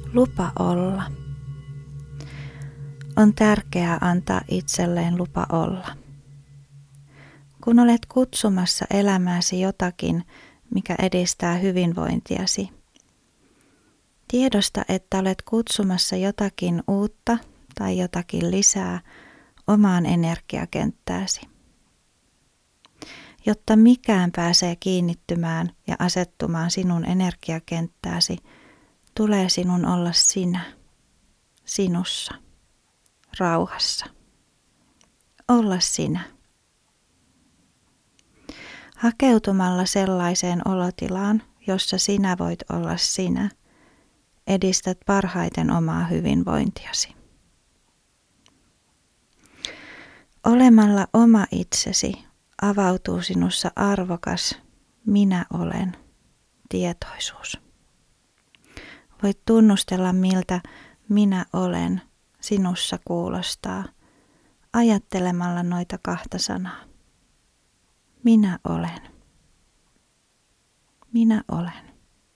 Lupa olla. On tärkeää antaa itselleen lupa olla. Kun olet kutsumassa elämääsi jotakin, mikä edistää hyvinvointiasi, tiedosta, että olet kutsumassa jotakin uutta tai jotakin lisää omaan energiakenttääsi. Jotta mikään pääsee kiinnittymään ja asettumaan sinun energiakenttääsi, tulee sinun olla sinä, sinussa, rauhassa. Olla sinä. Hakeutumalla sellaiseen olotilaan, jossa sinä voit olla sinä, edistät parhaiten omaa hyvinvointiasi. Olemalla oma itsesi avautuu sinussa arvokas minä olen tietoisuus. Voit tunnustella, miltä minä olen sinussa kuulostaa ajattelemalla noita 2 sanaa. Minä olen. Minä olen.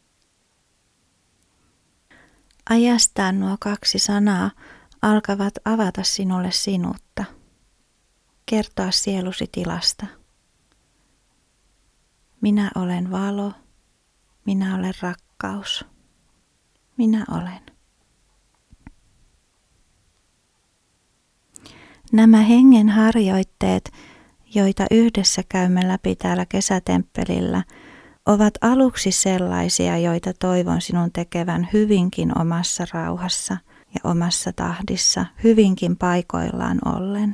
Ajastaan nuo 2 sanaa alkavat avata sinulle sinuutta, kertoa sielusi tilasta. Minä olen valo, minä olen rakkaus, minä olen. Nämä hengen harjoitteet, joita yhdessä käymme läpi täällä kesätemppelillä, ovat aluksi sellaisia, joita toivon sinun tekevän hyvinkin omassa rauhassa ja omassa tahdissa, hyvinkin paikoillaan ollen.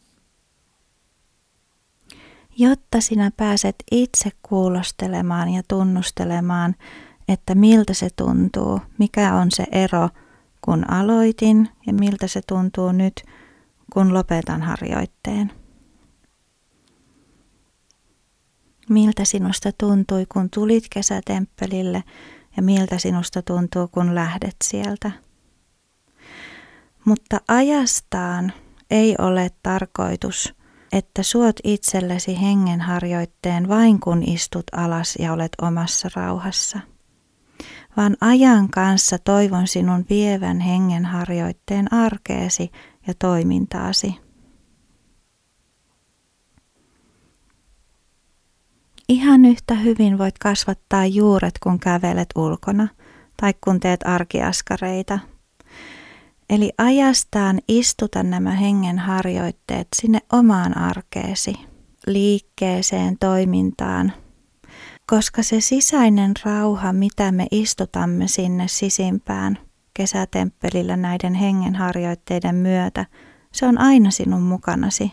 Jotta sinä pääset itse kuulostelemaan ja tunnustelemaan, että miltä se tuntuu, mikä on se ero, kun aloitin ja miltä se tuntuu nyt, kun lopetan harjoitteen. Miltä sinusta tuntui, kun tulit kesätemppelille ja miltä sinusta tuntuu, kun lähdet sieltä. Mutta ajastaan ei ole tarkoitus, että suot itsellesi hengenharjoitteen vain kun istut alas ja olet omassa rauhassa, vaan ajan kanssa toivon sinun vievän hengenharjoitteen arkeesi ja toimintaasi. Ihan yhtä hyvin voit kasvattaa juuret, kun kävelet ulkona tai kun teet arkiaskareita. Eli ajastaan istuta nämä hengenharjoitteet sinne omaan arkeesi, liikkeeseen, toimintaan, koska se sisäinen rauha, mitä me istutamme sinne sisimpään kesätemppelillä näiden hengenharjoitteiden myötä, se on aina sinun mukanasi.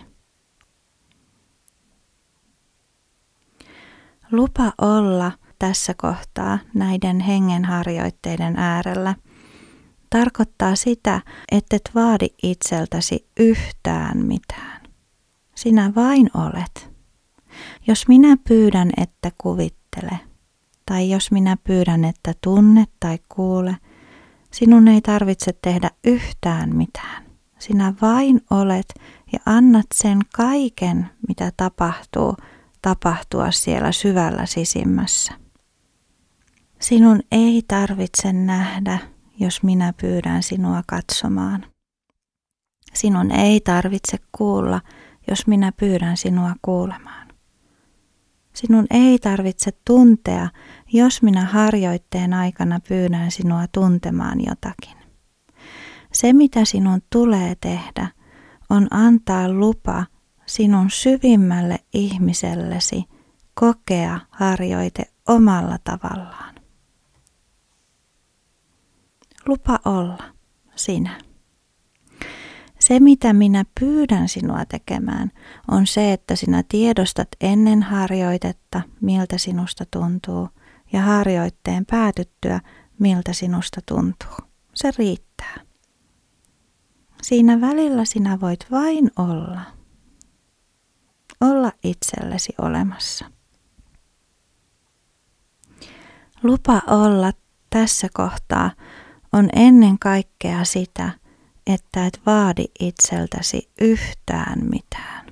Lupa olla tässä kohtaa näiden hengenharjoitteiden äärellä tarkoittaa sitä, ettet vaadi itseltäsi yhtään mitään. Sinä vain olet. Jos minä pyydän, että kuvittele, tai jos minä pyydän, että tunne tai kuule, sinun ei tarvitse tehdä yhtään mitään. Sinä vain olet ja annat sen kaiken, mitä tapahtua siellä syvällä sisimmässä. Sinun ei tarvitse nähdä, jos minä pyydän sinua katsomaan. Sinun ei tarvitse kuulla, jos minä pyydän sinua kuulemaan. Sinun ei tarvitse tuntea, jos minä harjoitteen aikana pyydän sinua tuntemaan jotakin. Se, mitä sinun tulee tehdä, on antaa lupa sinun syvimmälle ihmisellesi kokea harjoite omalla tavallaan. Lupa olla sinä. Se, mitä minä pyydän sinua tekemään, on se, että sinä tiedostat ennen harjoitetta, miltä sinusta tuntuu, ja harjoitteen päätyttyä, miltä sinusta tuntuu. Se riittää. Siinä välillä sinä voit vain olla. Olla itsellesi olemassa. Lupa olla tässä kohtaa on ennen kaikkea sitä, että et vaadi itseltäsi yhtään mitään.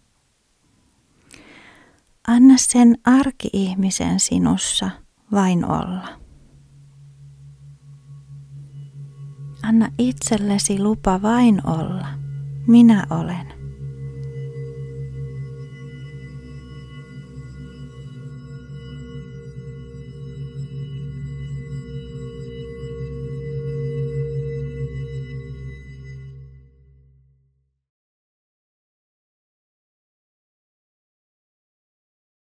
Anna sen arki-ihmisen sinussa vain olla. Anna itsellesi lupa vain olla. Minä olen.